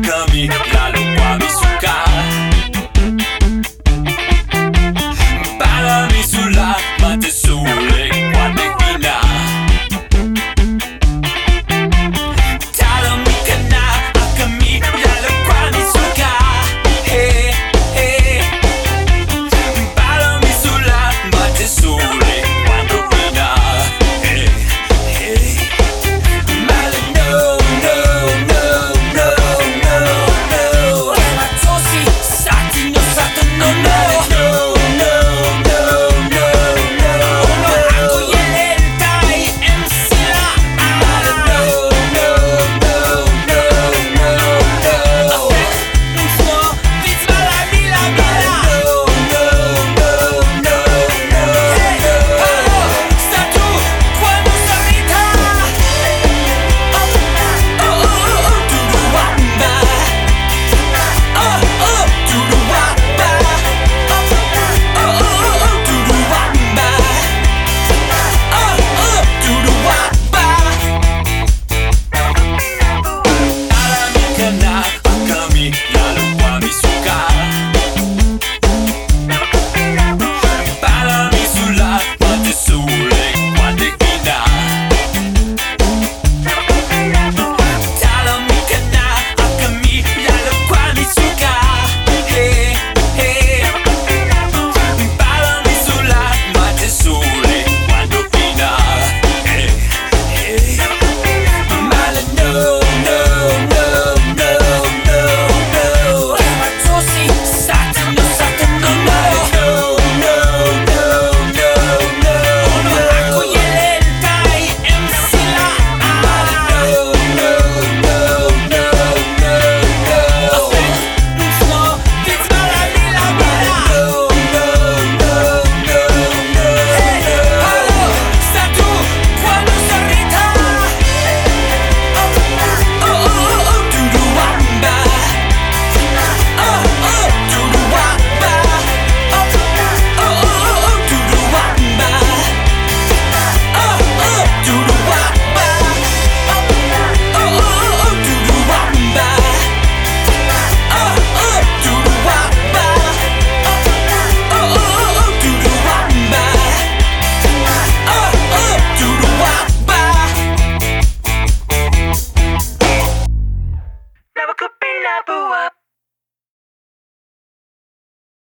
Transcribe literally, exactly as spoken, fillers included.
kami lalu kami suka. Para mi sulla mate sole quando ina. Talo mi kana kami lalu kami suka. Hey hey. Para mi sulla mate sole quando ina. Hey hey. Male no no no no no no. Ma tosi sati no sato no no. Never could be number one.